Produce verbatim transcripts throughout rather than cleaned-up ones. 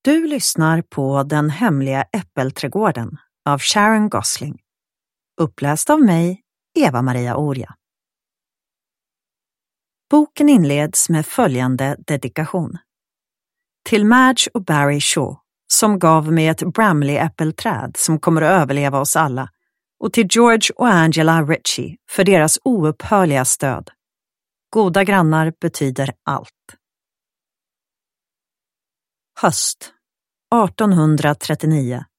Du lyssnar på Den hemliga äppelträdgården av Sharon Gosling. Uppläst av mig, Eva-Maria Orja. Boken inleds med följande dedikation. Till Madge och Barry Shaw, som gav mig ett Bramley-äppelträd som kommer att överleva oss alla. Och till George och Angela Ritchie för deras oupphörliga stöd. Goda grannar betyder allt. Höst artonhundratrettionio.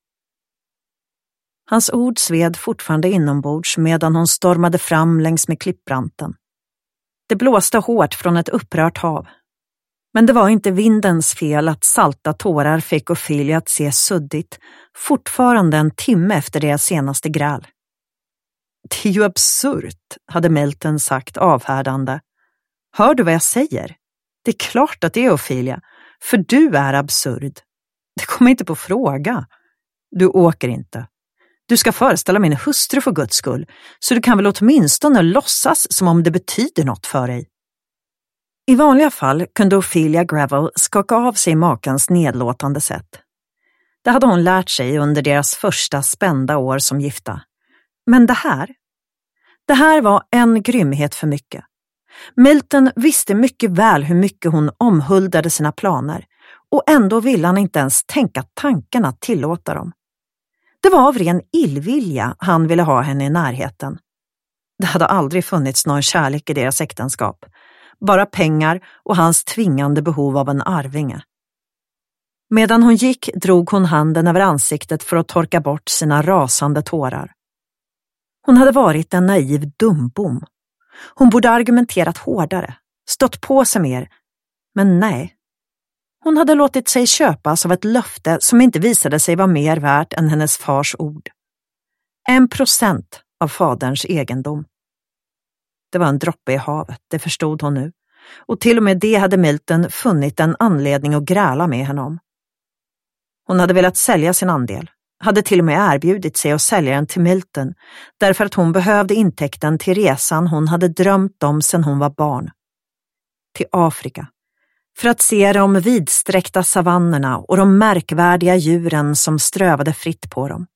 Hans ord sved fortfarande inombords medan hon stormade fram längs med klippbranten. Det blåste hårt från ett upprört hav. Men det var inte vindens fel att salta tårar fick Ophelia att se suddigt, fortfarande en timme efter deras senaste gräl. Det är ju absurt, hade Milton sagt avhärdande. Hör du vad jag säger? Det är klart att det är Ophelia, för du är absurd. Det kommer inte på fråga. Du åker inte. Du ska föreställa min hustru för Guds skull, så du kan väl åtminstone låtsas som om det betyder något för dig. I vanliga fall kunde Ophelia Gravel skaka av sig makens nedlåtande sätt. Det hade hon lärt sig under deras första spända år som gifta. Men det här, det här var en grymhet för mycket. Milton visste mycket väl hur mycket hon omhuldade sina planer och ändå ville han inte ens tänka tanken att tillåta dem. Det var av ren illvilja han ville ha henne i närheten. Det hade aldrig funnits någon kärlek i deras äktenskap. Bara pengar och hans tvingande behov av en arvinge. Medan hon gick drog hon handen över ansiktet för att torka bort sina rasande tårar. Hon hade varit en naiv dumbom. Hon borde argumenterat hårdare, stått på sig mer. Men nej. Hon hade låtit sig köpas av ett löfte som inte visade sig vara mer värt än hennes fars ord. En procent av faderns egendom. Det var en droppe i havet, det förstod hon nu. Och till och med det hade Milton funnit en anledning att gräla med henne om. Hon hade velat sälja sin andel. Hade till och med erbjudit sig att sälja den till Milton därför att hon behövde intäkten till resan hon hade drömt om sedan hon var barn. Till Afrika. För att se de vidsträckta savannerna och de märkvärdiga djuren som strövade fritt på dem.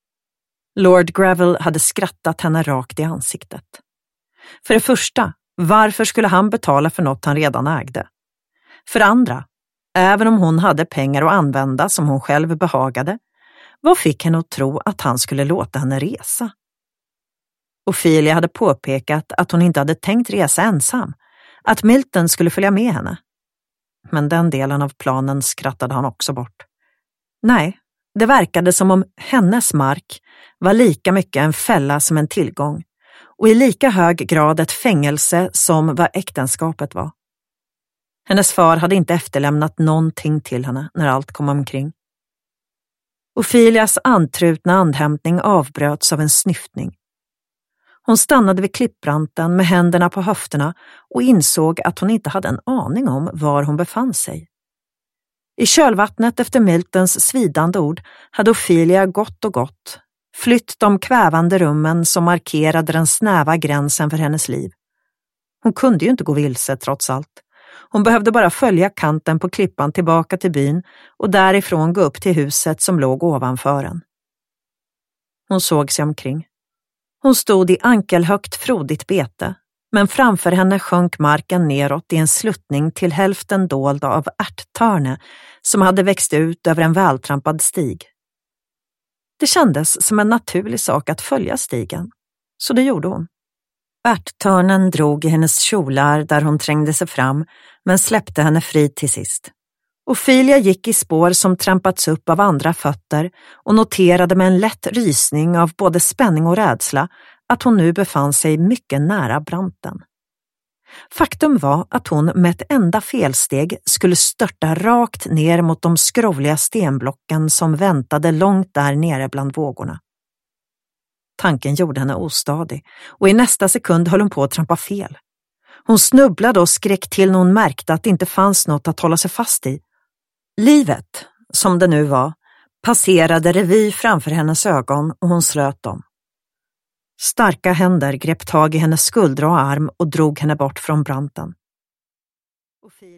Lord Gravel hade skrattat henne rakt i ansiktet. För det första, varför skulle han betala för något han redan ägde? För andra, även om hon hade pengar att använda som hon själv behagade, vad fick henne att tro att han skulle låta henne resa? Ophelia hade påpekat att hon inte hade tänkt resa ensam, att Milton skulle följa med henne. Men den delen av planen skrattade han också bort. Nej, det verkade som om hennes mark var lika mycket en fälla som en tillgång och i lika hög grad ett fängelse som vad äktenskapet var. Hennes far hade inte efterlämnat någonting till henne när allt kom omkring. Ophelias antrutna andhämtning avbröts av en snyftning. Hon stannade vid klippbranten med händerna på höfterna och insåg att hon inte hade en aning om var hon befann sig. I kölvattnet efter Miltons svidande ord hade Ophelia gått och gått, flytt de kvävande rummen som markerade den snäva gränsen för hennes liv. Hon kunde ju inte gå vilse trots allt. Hon behövde bara följa kanten på klippan tillbaka till byn och därifrån gå upp till huset som låg ovanför en. Hon såg sig omkring. Hon stod i ankelhögt frodigt bete, men framför henne sjönk marken neråt i en sluttning till hälften dold av ärttörne som hade växt ut över en vältrampad stig. Det kändes som en naturlig sak att följa stigen, så det gjorde hon. Ärttörnen drog i hennes kjolar där hon trängde sig fram, men släppte henne fri till sist. Ophelia gick i spår som trampats upp av andra fötter och noterade med en lätt rysning av både spänning och rädsla att hon nu befann sig mycket nära branten. Faktum var att hon med ett enda felsteg skulle störta rakt ner mot de skrovliga stenblocken som väntade långt där nere bland vågorna. Tanken gjorde henne ostadig och i nästa sekund höll hon på att trampa fel. Hon snubblade och skrek till när hon märkte att det inte fanns något att hålla sig fast i. Livet, som det nu var, passerade revy framför hennes ögon och hon slöt dem. Starka händer grep tag i hennes skuldra och arm och drog henne bort från branten.